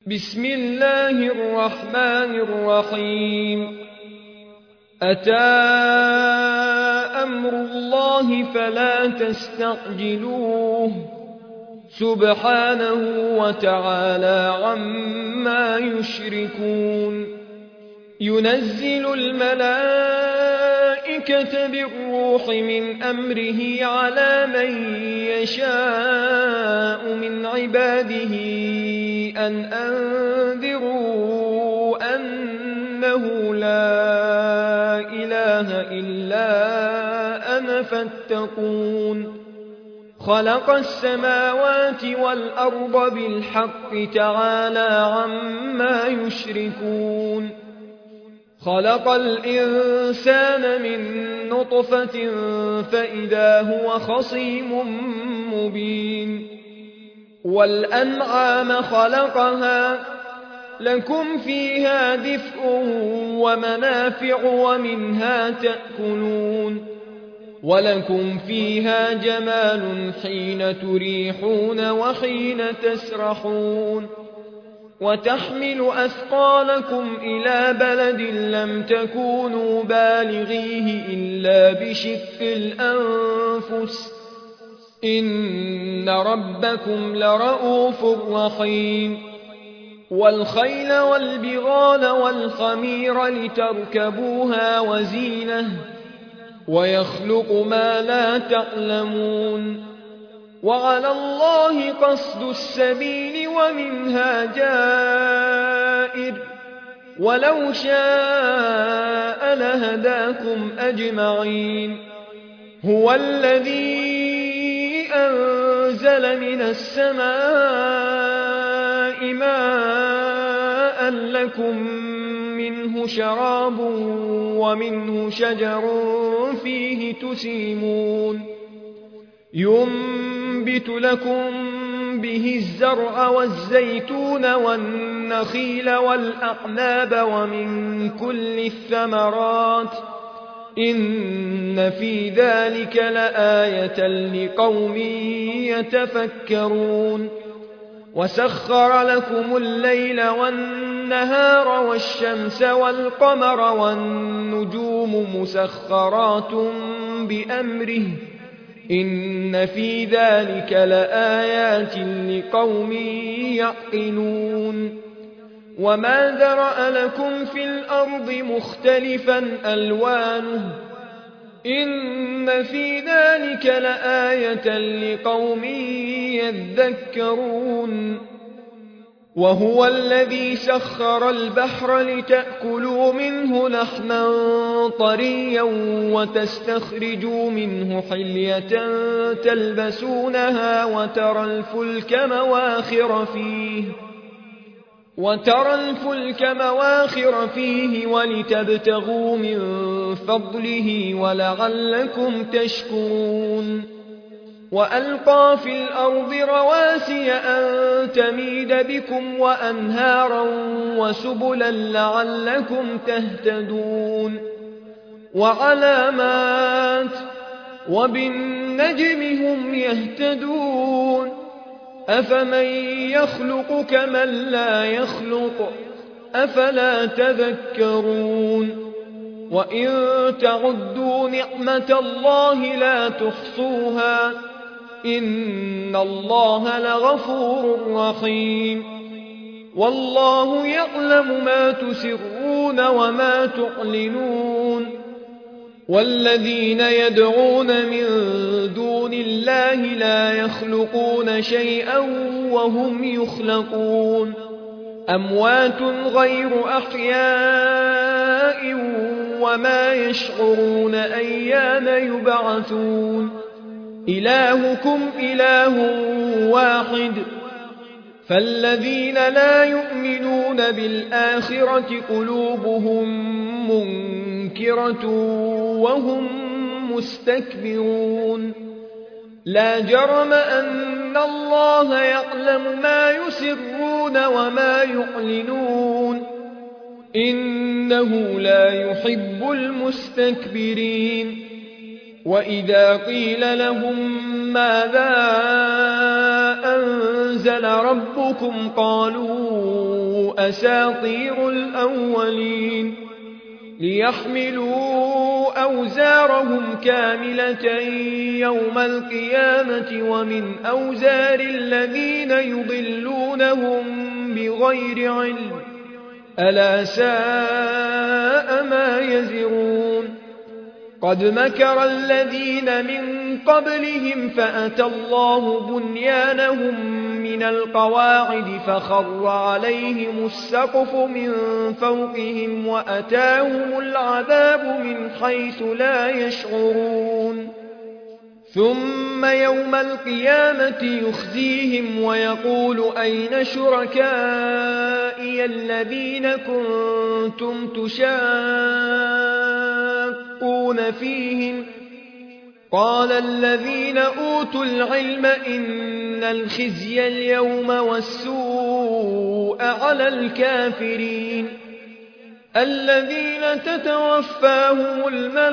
بسم الله الرحمن الرحيم. أتى أمر الله فلا تستعجلوه سبحانه وتعالى عما يشركون. ينزل الملائكة بالروح من أمره على من يشاء من عباده أن أنذروا أنه لا إله إلا أنا فاتقون. خلق السماوات والأرض بالحق تعالى عما يشركون. خلق الإنسان من نطفة فإذا هو خصيم مبين. والأنعام خلقها لكم فيها دفء ومنافع ومنها تأكلون. ولكم فيها جمال حين تريحون وحين تسرحون. وتحمل أثقالكم إلى بلد لم تكونوا بالغيه إلا بشق الأنفس إن ربكم لرءوف رحيم. والخيل والبغال والحمير لتركبوها وزينة ويخلق ما لا تعلمون. وعلى الله قصد السبيل ومنها جائر ولو شاء لهداكم أجمعين. هو الذي أنزل من السماء ماء لكم منه شراب ومنه شجر فيه تسيمون. ينبت لكم به الزرع والزيتون والنخيل والأعناب ومن كل الثمرات إن في ذلك لآية لقوم يتفكرون. وسخر لكم الليل والنهار والشمس والقمر والنجوم مسخرات بأمره إن في ذلك لآيات لقوم يعقلون. وما ذرأ لكم في الأرض مختلفا ألوانه إن في ذلك لآية لقوم يذكرون. وهو الذي سخر البحر لتأكلوا منه لحما طريا وتستخرجوا منه حلية تلبسونها وترى الفلك مواخر فيه ولتبتغوا من فضله ولعلكم تشكرون. وألقى في الأرض رواسي أن تميد بكم وأنهارا وسبلا لعلكم تهتدون. وعلامات وبالنجم هم يهتدون. أفمن يخلق كمن لا يخلق أفلا تذكرون. وإن تعدوا نعمة الله لا تحصوها إن الله لغفور رحيم. والله يعلم ما تسرون وما تعلنون. والذين يدعون من دون الله لا يخلقون شيئا وهم يخلقون. أموات غير أحياء وما يشعرون أيان يبعثون. إلهكم إله واحد فالذين لا يؤمنون بالآخرة قلوبهم منكرة وهم مستكبرون. لا جرم أن الله يعلم ما يسرون وما يعلنون إنه لا يحب المستكبرين. وإذا قيل لهم ماذا أنزل ربكم قالوا أساطير الأولين ليحملوا أوزارهم كاملة يوم القيامة ومن أوزار الذين يضلونهم بغير علم ألا ساء ما يزرون قد مكر الذين من قبلهم فأتى الله بنيانهم من القواعد فخر عليهم السقف من فوقهم وأتاهم العذاب من حيث لا يشعرون ثم يوم القيامة يخزيهم ويقول أين شركائي الذين كنتم تشاقون فيهم قال الذين أوتوا العلم إن الخزي اليوم والسوء على الكافرين الذين تتوفاهم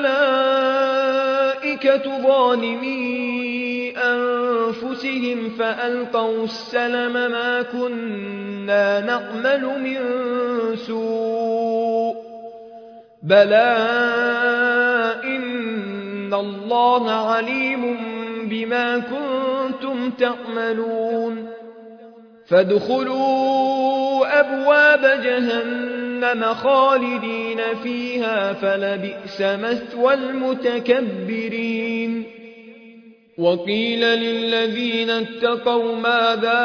الملائكة ظالمي أنفسهم فألقوا السلم ما كنا نعمل من سوء بلى إن الله عليم بما كنتم تعملون فادخلوا أبواب جهنم خالدين فيها فلبئس مثوى المتكبرين وقيل للذين اتقوا ماذا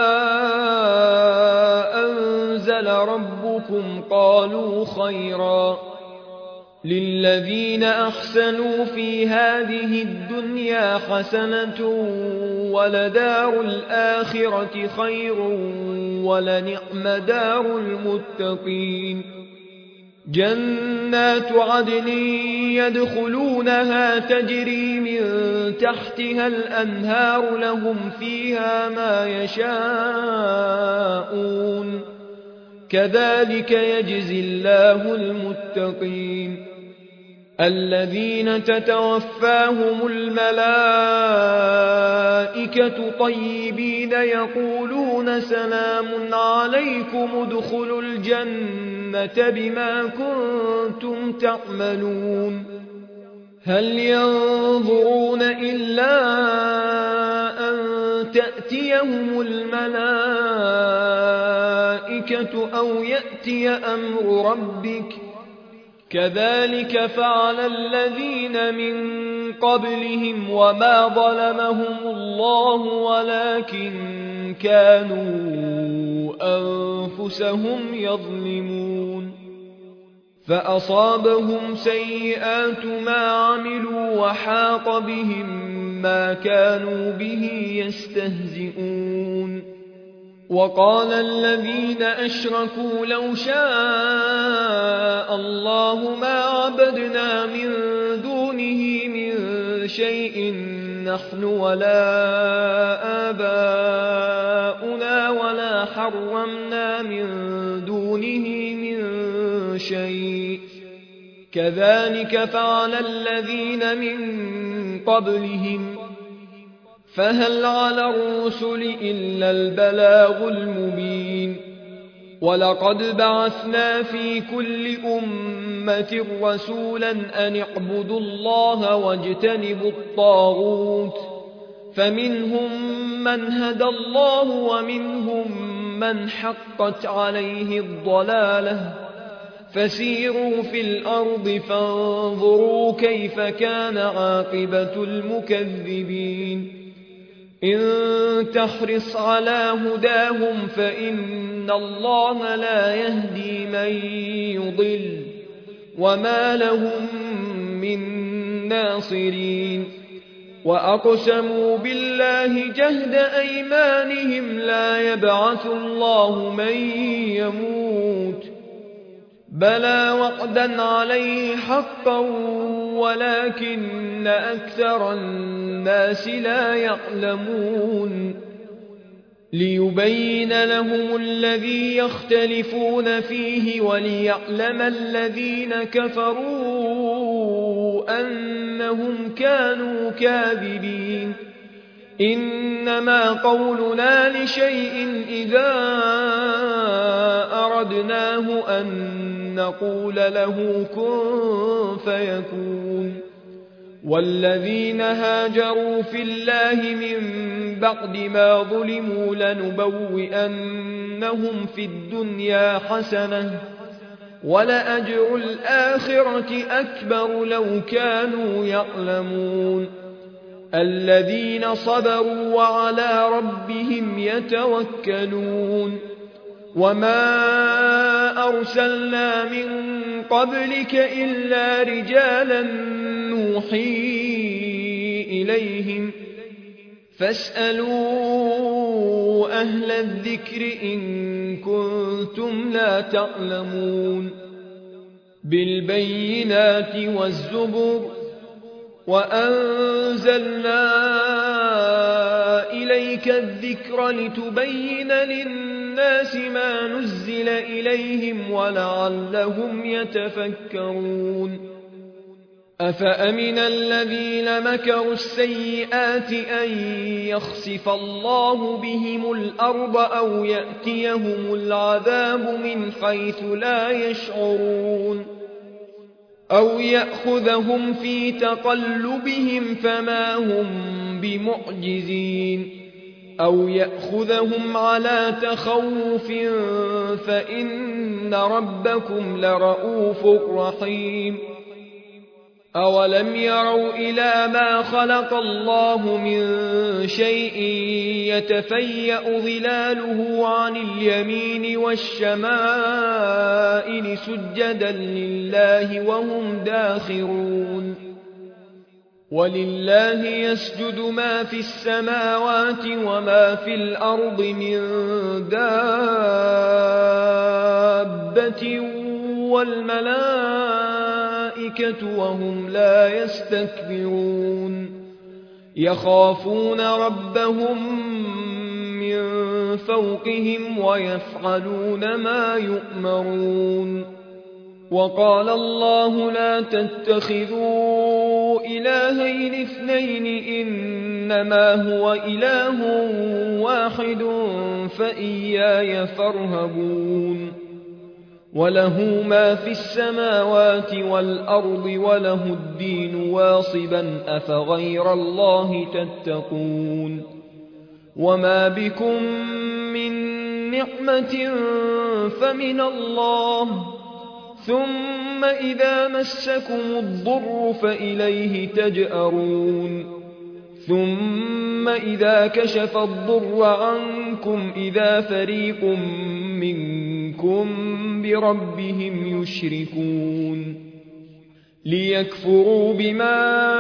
أنزل ربكم قالوا خيرا للذين أحسنوا في هذه الدنيا حسنة ولدار الآخرة خير ولنعم دار المتقين جنات عدن يدخلونها تجري من تحتها الأنهار لهم فيها ما يشاءون كذلك يجزي الله المتقين الذين تتوفاهم الملائكة طيبين يقولون سلام عليكم ادخلوا الجنة بما كنتم تعملون هل ينظرون إلا أن تأتيهم الملائكة أو يأتي أمر ربك كذلك فعل الذين من قبلهم وما ظلمهم الله ولكن كانوا أنفسهم يظلمون فأصابهم سيئات ما عملوا وحاق بهم ما كانوا به يستهزئون وقال الذين أشركوا لو شاء الله ما عبدنا من دونه من شيء نحن ولا آباؤنا ولا حرمنا من دونه من شيء كذلك فعل الذين من قبلهم فهل على الرسل إلا البلاغ المبين ولقد بعثنا في كل أمة رسولا أن اعبدوا الله واجتنبوا الطاغوت فمنهم من هدى الله ومنهم من حقت عليه الضلالة فسيروا في الأرض فانظروا كيف كان عاقبة المكذبين إن تحرص على هداهم فإن الله لا يهدي من يضل وما لهم من ناصرين وأقسموا بالله جهد أيمانهم لا يبعث الله من يموت بلى وعدا عليه حقا ولكن أكثر الناس لا يعلمون ليبين لهم الذي يختلفون فيه وليعلم الذين كفروا أنهم كانوا كاذبين إنما قولنا لشيء إذا أردناه أن نقول له كن فيكون. والذين هاجروا في الله من بعد ما ظلموا لنبوئنهم في الدنيا حسنة ولأجر الآخرة أكبر لو كانوا يعلمون. الذين صبروا وعلى ربهم يتوكلون. وما أرسلنا من قبلك إلا رجالا نوحي إليهم فاسألوا أهل الذكر إن كنتم لا تعلمون. بالبينات والزبر وأنزلنا إليك الذكر لتبين للناس ما نزل إليهم ولعلهم يتفكرون. أفأمن الذين مكروا السيئات أن يخسف الله بهم الأرض أو يأتيهم العذاب من حيث لا يشعرون أو يأخذهم في تقلبهم فما هم بمعجزين أو يأخذهم على تخوف فإن ربكم لرؤوف رحيم. أولم يروا إلى ما خلق الله من شيء يتفيأ ظلاله عن اليمين والشمائل سجدا لله وهم داخرون. ولله يسجد ما في السماوات وما في الأرض من دابة والملائكة وهم لا يستكبرون يخافون ربهم من فوقهم ويفعلون ما يؤمرون. وقال الله لا تتخذوا إلهين اثنين إنما هو إله واحد فإياي فارهبون. وله ما في السماوات والأرض وله الدين واصبا أفغير الله تتقون. وما بكم من نعمة فمن الله ثم إذا مسكم الضر فإليه تجأرون. ثم إذا كشف الضر عنكم إذا فريق منكم بربهم يشركون. ليكفروا بما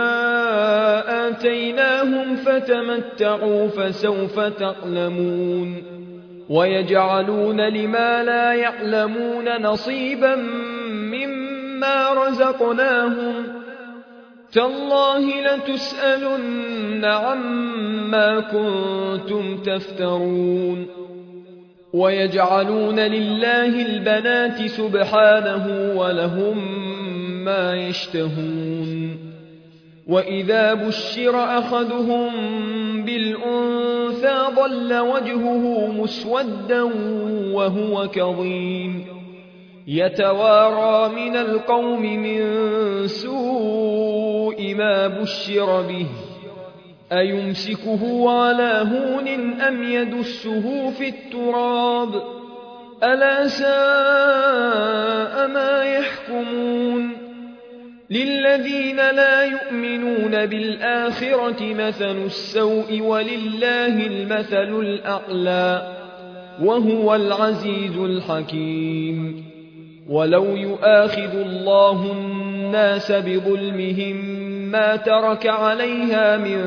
آتيناهم فتمتعوا فسوف تعلمون. ويجعلون لما لا يعلمون نصيبا مما رزقناهم تالله لتسألن عما كنتم تفترون. ويجعلون لله البنات سبحانه ولهم ما يشتهون. وإذا بشر أحدهم بالأنثى ظل وجهه مسودا وهو كظيم يتوارى من القوم من سوء ما بشر به أيمسكه على هون أم يدسه في التراب ألا ساء ما يحكمون. للذين لا يؤمنون بالآخرة مثل السوء ولله المثل الأعلى وهو العزيز الحكيم. ولو يؤاخذ الله الناس بظلمهم ما ترك عليها من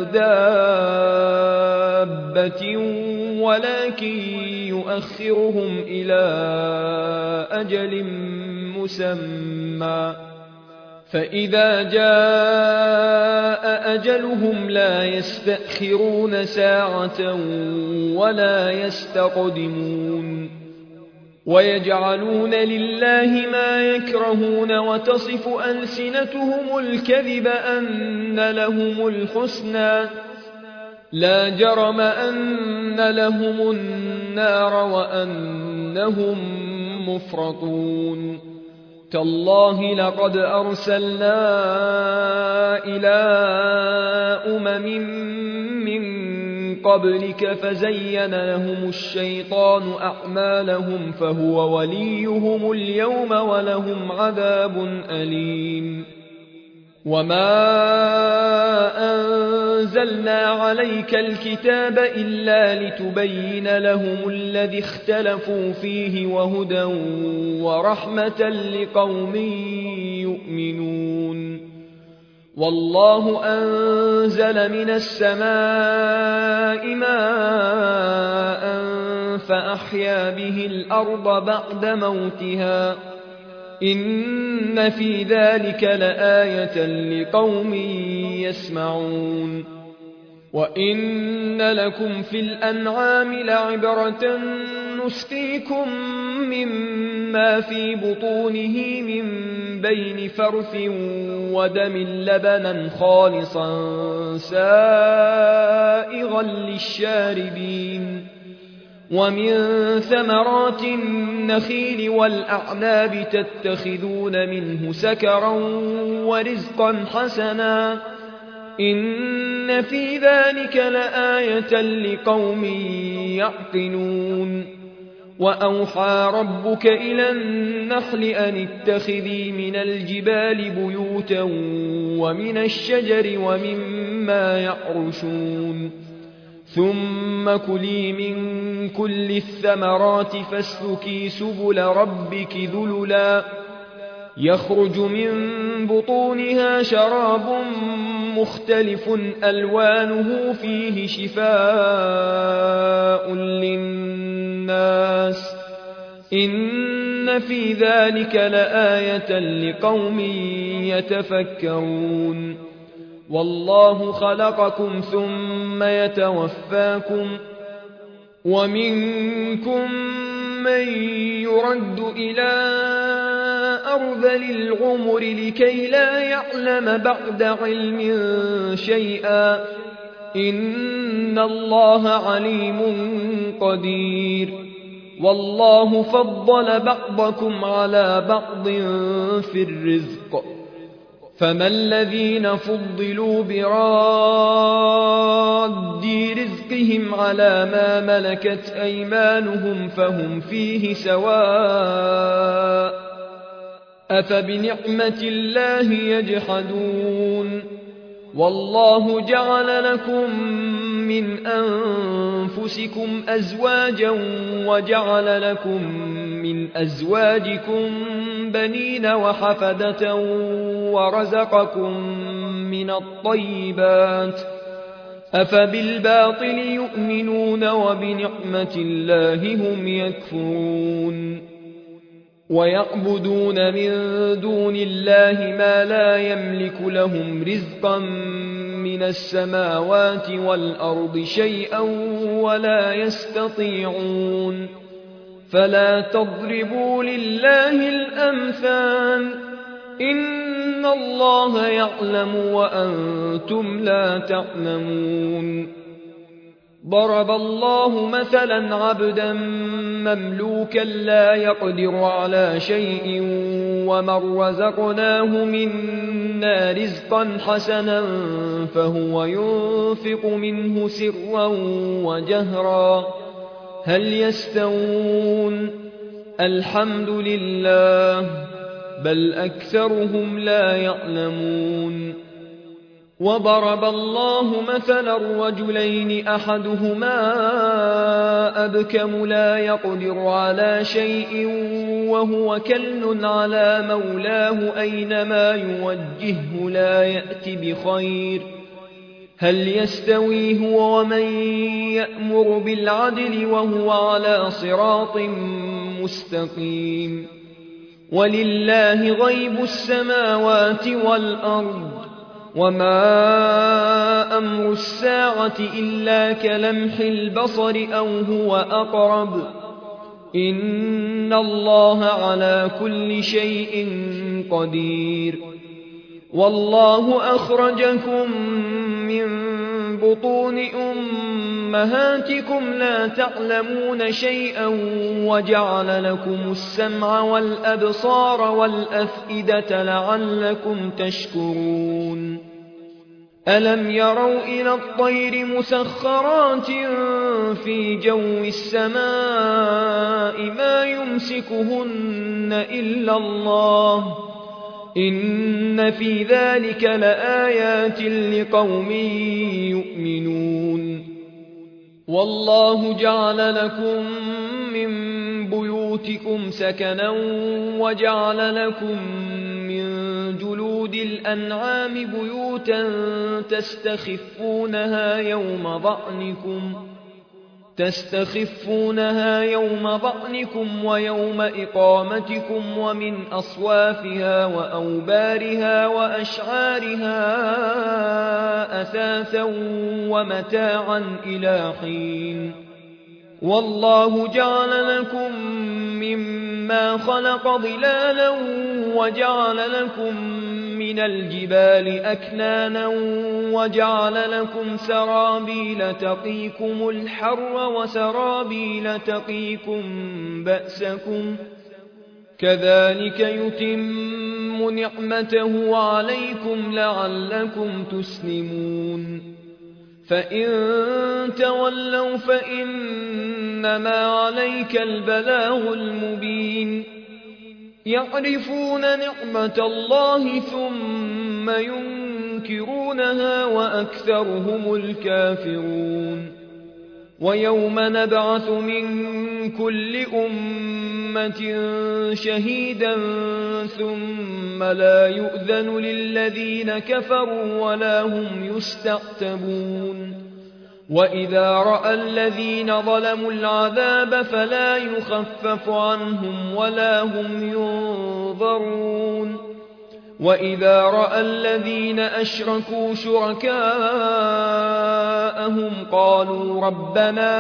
دابة ولكن يؤخرهم إلى أجل مسمى فإذا جاء أجلهم لا يستأخرون ساعة ولا يستقدمون. ويجعلون لله ما يكرهون وتصف ألسنتهم الكذب أن لهم الحسنى لا جرم أن لهم النار وأنهم مفرطون تالله لقد أرسلنا إلى من قبلك فزين لهم الشيطان أعمالهم فهو وليهم اليوم ولهم عذاب أليم وما أنزلنا عليك الكتاب إلا لتبين لهم الذي اختلفوا فيه وهدى ورحمة لقوم يؤمنون والله أنزل من السماء ماء فأحيا به الأرض بعد موتها إن في ذلك لآية لقوم يسمعون وإن لكم في الأنعام لعبرة نسقيكم مما في بطونه من بين فرث ودم لبنا خالصا سائغا للشاربين ومن ثمرات النخيل والأعناب تتخذون منه سكرا ورزقا حسنا إن في ذلك لآية لقوم يعقلون وأوحى ربك إلى النحل أن اتخذي من الجبال بيوتا ومن الشجر ومما يعرشون ثم كلي من كل الثمرات فاسلكي سبل ربك ذللا يخرج من بطونها شراب مختلف ألوانه فيه شفاء للناس إن في ذلك لآية لقوم يتفكرون والله خلقكم ثم يتوفاكم ومنكم من يرد إلى أرذل العمر لكي لا يعلم بعد علم شيئا إن الله عليم قدير والله فضل بعضكم على بعض في الرزق فما الذين فضلوا براد رزقهم على ما ملكت أيمانهم فهم فيه سواء أفبنعمة الله يجحدون والله جعل لكم من أنفسكم أزواجا وجعل لكم من أزواجكم بنين وحفدة ورزقكم من الطيبات أفبالباطل يؤمنون وبنعمة الله هم يكفرون ويعبدون من دون الله ما لا يملك لهم رزقا من السماوات والأرض شيئا ولا يستطيعون فلا تضربوا لله الأمثال إن الله يعلم وأنتم لا تعلمون ضرب الله مثلا عبدا مملوكا لا يقدر على شيء ومن رزقناه منا رزقا حسنا فهو ينفق منه سرا وجهرا هل يستوون الحمد لله بل أكثرهم لا يعلمون وضرب الله مثلا رجلين أحدهما أبكم لا يقدر على شيء وهو كل على مولاه أينما يوجهه لا يأت بخير هل يستوي هو ومن يأمر بالعدل وهو على صراط مستقيم ولله غيب السماوات والأرض وما أمر الساعة إلا كلمح البصر أو هو أقرب إن الله على كل شيء قدير والله أخرجكم من بطون أمهاتكم لا تعلمون شيئا وجعل لكم السمع والأبصار والأفئدة لعلكم تشكرون ألم يروا إلى الطير مسخرات في جو السماء ما يمسكهن إلا الله إن في ذلك لآيات لقوم يؤمنون والله جعل لكم من بيوتكم سكنا وجعل لكم من جلود الأنعام بيوتا تستخفونها يوم ضعنكم ويوم إقامتكم ومن أصوافها وأوبارها وأشعارها أثاثا ومتاعا إلى حين والله جعل لكم مما خلق ظلالا وجعل لكم من الجبال أكنانا وجعل لكم سرابيل تقيكم الحر وسرابيل تقيكم بأسكم كذلك يتم نعمته عليكم لعلكم تسلمون فإن تولوا فإنما عليك البلاغ المبين يعرفون نعمة الله ثم ينكرونها وأكثرهم الكافرون ويوم نبعث من كل أمة شهيدا ثم لا يؤذن للذين كفروا ولا هم يستعتبون وإذا رأى الذين ظلموا العذاب فلا يخفف عنهم ولا هم ينظرون وإذا رأى الذين أشركوا شركاءهم قالوا ربنا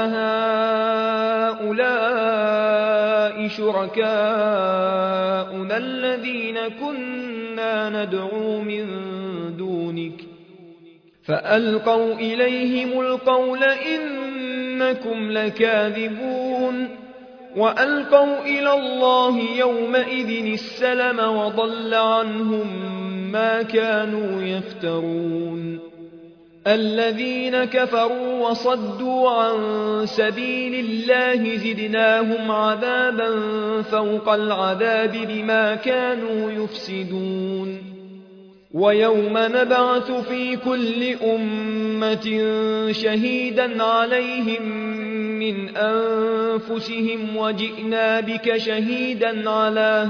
هؤلاء شركاؤنا الذين كنا ندعو من دونك فألقوا إليهم القول إنكم لكاذبون وألقوا إلى الله يومئذ السلم وضل عنهم ما كانوا يفترون الذين كفروا وصدوا عن سبيل الله زدناهم عذابا فوق العذاب بما كانوا يفسدون ويوم نبعث في كل أمة شهيدا عليهم من أنفسهم وجئنا بك شهيدا على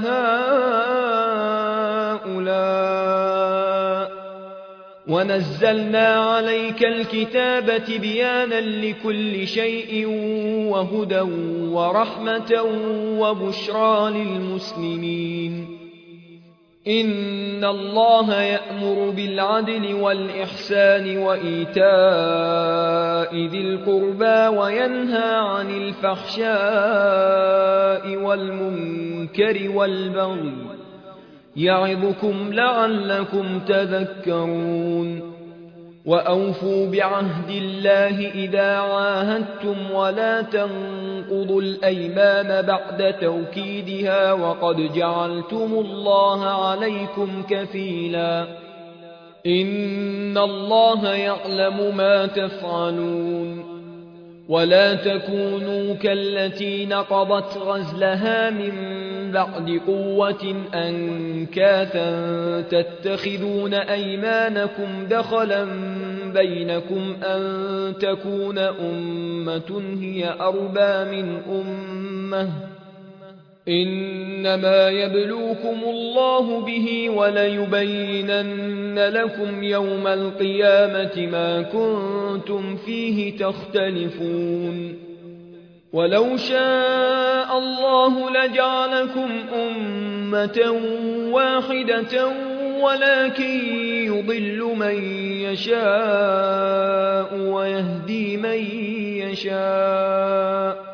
هؤلاء ونزلنا عليك الكتاب تبيانا لكل شيء وهدى ورحمة وبشرى للمسلمين إن الله يأمر بالعدل والإحسان وإيتاء ذي القربى وينهى عن الفحشاء والمنكر والبغي يعظكم لعلكم تذكرون وأوفوا بعهد الله إذا عاهدتم ولا تنقضوا الأيمان بعد توكيدها وقد جعلتم الله عليكم كفيلا إن الله يعلم ما تفعلون ولا تكونوا كالتي نقضت غزلها من بعد قوة أنكاثا تتخذون أيمانكم دخلا بينكم أن تكون أمة هي أربى من أمة إنما يبلوكم الله به وليبينن لكم يوم القيامة ما كنتم فيه تختلفون ولو شاء الله لجعلكم أمة واحدة ولكن يضل من يشاء ويهدي من يشاء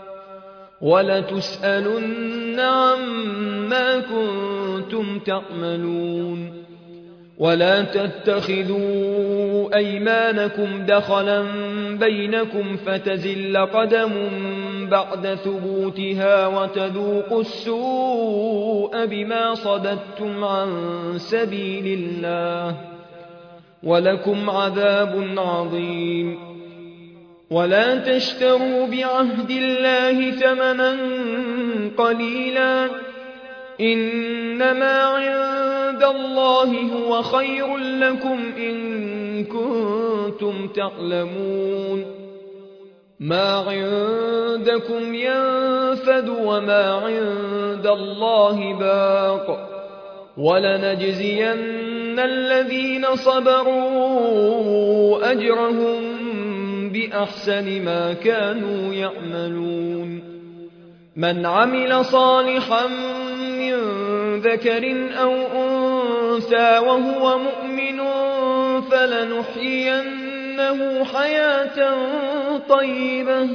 ولتسألن عما كنتم تعملون ولا تتخذوا أيمانكم دخلا بينكم فتزل قدم بعد ثبوتها وتذوقوا السوء بما صددتم عن سبيل الله ولكم عذاب عظيم. ولا تشتروا بعهد الله ثمنا قليلا إنما عند الله هو خير لكم إن كنتم تعلمون. ما عندكم ينفد وما عند الله باق ولنجزين الذين صبروا أجرهم بأحسن ما كانوا يعملون. من عمل صالحا من ذكر أو أنثى وهو مؤمن فلنحيينه حياة طيبة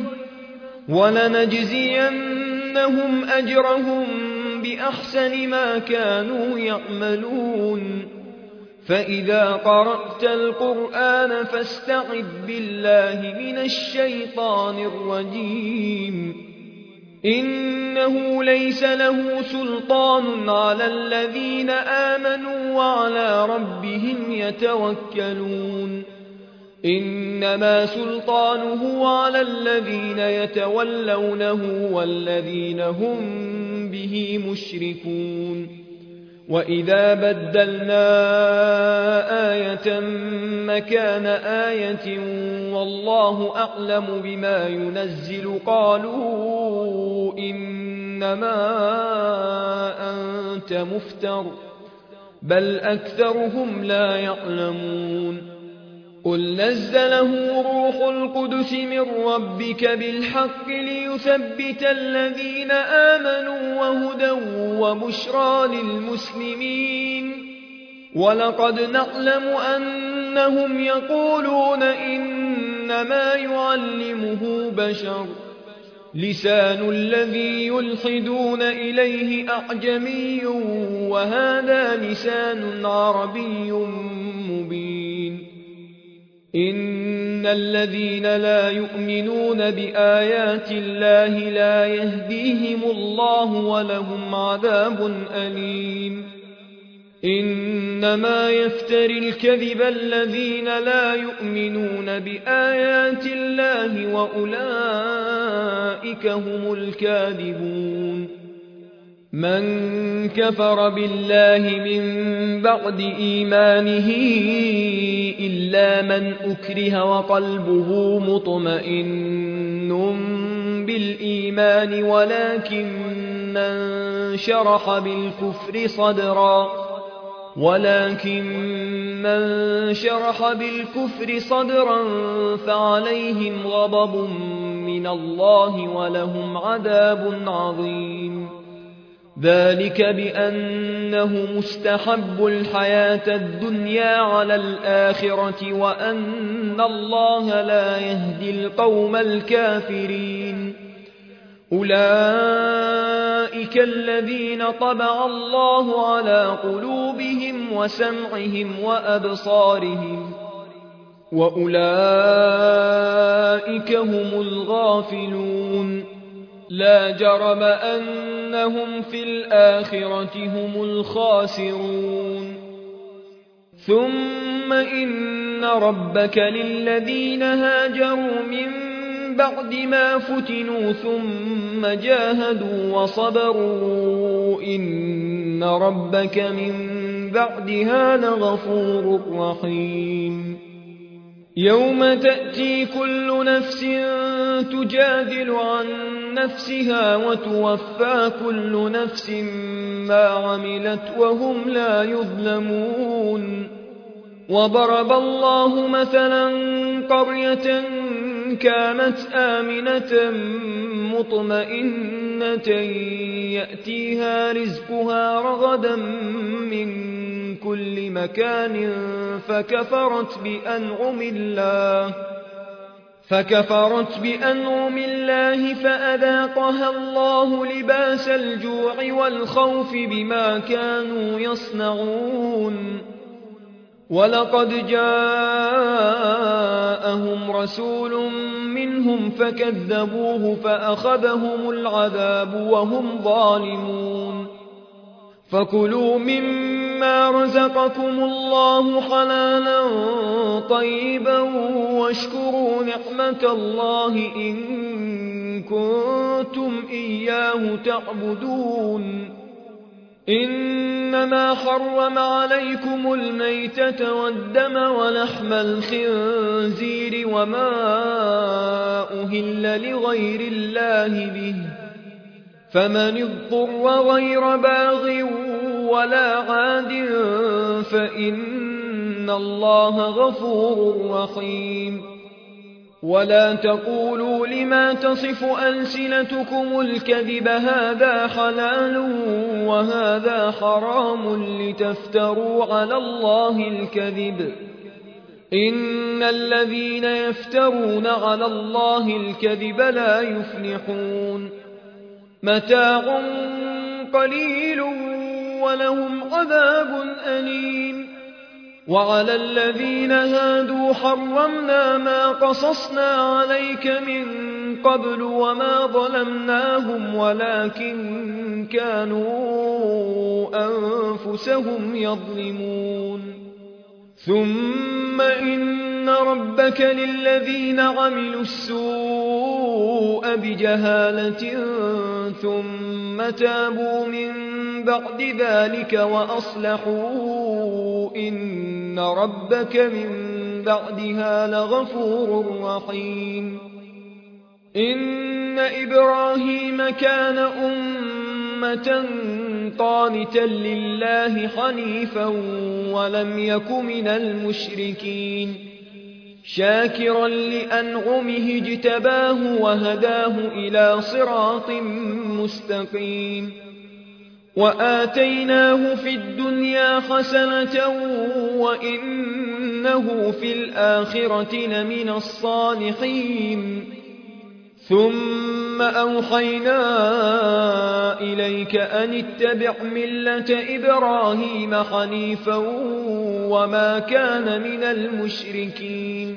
ولنجزينهم أجرهم بأحسن ما كانوا يعملون. فإذا قرأت القرآن فاستعذ بالله من الشيطان الرجيم إنه ليس له سلطان على الذين آمنوا وعلى ربهم يتوكلون. إنما سلطانه على الذين يتولونه والذين هم به مشركون. وإذا بدلنا آية مكان آية والله أعلم بما ينزل قالوا إنما أنت مفتر بل أكثرهم لا يعلمون. قل نزله روح القدس من ربك بالحق ليثبت الذين آمنوا وهدى وبشرى للمسلمين. ولقد نعلم أنهم يقولون إنما يعلمه بشر لسان الذي يلحدون إليه أعجمي وهذا لسان عربي مبين. إن الذين لا يؤمنون بآيات الله لا يهديهم الله ولهم عذاب أليم. إنما يفتري الكذب الذين لا يؤمنون بآيات الله وأولئك هم الكاذبون. من كفر بالله من بعد إيمانه إلا من أكره وقلبه مطمئن بالإيمان ولكن من شرح بالكفر صدرا فعليهم غضب من الله ولهم عذاب عظيم. ذلك بأنه مستحب الحياة الدنيا على الآخرة وأن الله لا يهدي القوم الكافرين. أولئك الذين طبع الله على قلوبهم وسمعهم وأبصارهم وأولئك هم الغافلون. لا جرم أنهم في الآخرة هم الخاسرون. ثم إن ربك للذين هاجروا من بعد ما فتنوا ثم جاهدوا وصبروا إن ربك من بعدها لغفور رحيم. يوم تأتي كل نفس تجادل عن نفسها وتوفى كل نفس ما عملت وهم لا يظلمون. وضرب الله مثلا قرية كانت آمنة مطمئنة يأتيها رزقها رغدا من كل مكان فكفرت بأنعم الله فأذاقها الله لباس الجوع والخوف بما كانوا يصنعون. ولقد جاءهم رسول منهم فكذبوه فأخذهم العذاب وهم ظالمون فكلوا مما رزقكم الله حلالا طيبا واشكروا نعمة الله إن كنتم إياه تعبدون إنما حرم عليكم الميتة والدم ولحم الخنزير وما أهل لغير الله به فمن اضطر غير باغ ولا عاد فإن الله غفور رحيم ولا تقولوا لما تصف ألسنتكم الكذب هذا حلال وهذا حرام لتفتروا على الله الكذب إن الذين يفترون على الله الكذب لا يفلحون متاع قليل ولهم عذاب أليم وعلى الذين هادوا حرمنا ما قصصنا عليك من قبل وما ظلمناهم ولكن كانوا أنفسهم يظلمون ثم إن ربك للذين عملوا السوء بجهالة ثم تابوا من بعد ذلك وأصلحوا إن ربك من بعدها لغفور رحيم إن إبراهيم كان أمة قانتا لله حنيفا ولم يك من المشركين شاكرا لأنعمه اجتباه وهداه إلى صراط مستقيم وآتيناه في الدنيا حسنة وإنه في الآخرة لمن الصالحين ثم أوحينا إليك أن اتبع ملة إبراهيم حنيفا وما كان من المشركين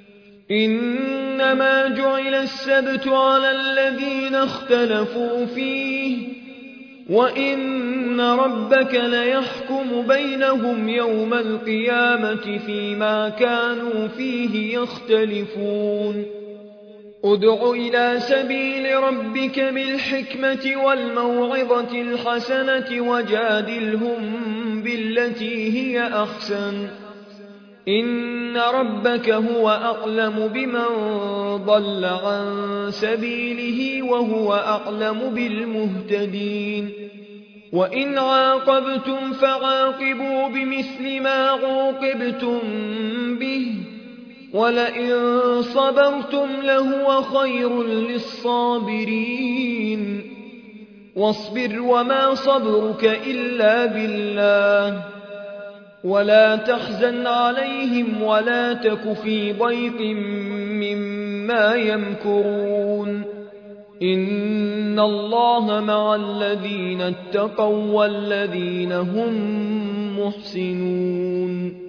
إنما جعل السبت على الذين اختلفوا فيه وإن ربك ليحكم بينهم يوم القيامة فيما كانوا فيه يختلفون ادع إلى سبيل ربك بالحكمة والموعظة الحسنة وجادلهم بالتي هي أحسن إن ربك هو أعلم بمن ضل عن سبيله وهو أعلم بالمهتدين وإن عاقبتم فعاقبوا بمثل ما عوقبتم به ولئن صبرتم لهو خير للصابرين واصبر وما صبرك إلا بالله ولا تحزن عليهم ولا تك في ضيق مما يمكرون إن الله مع الذين اتقوا والذين هم محسنون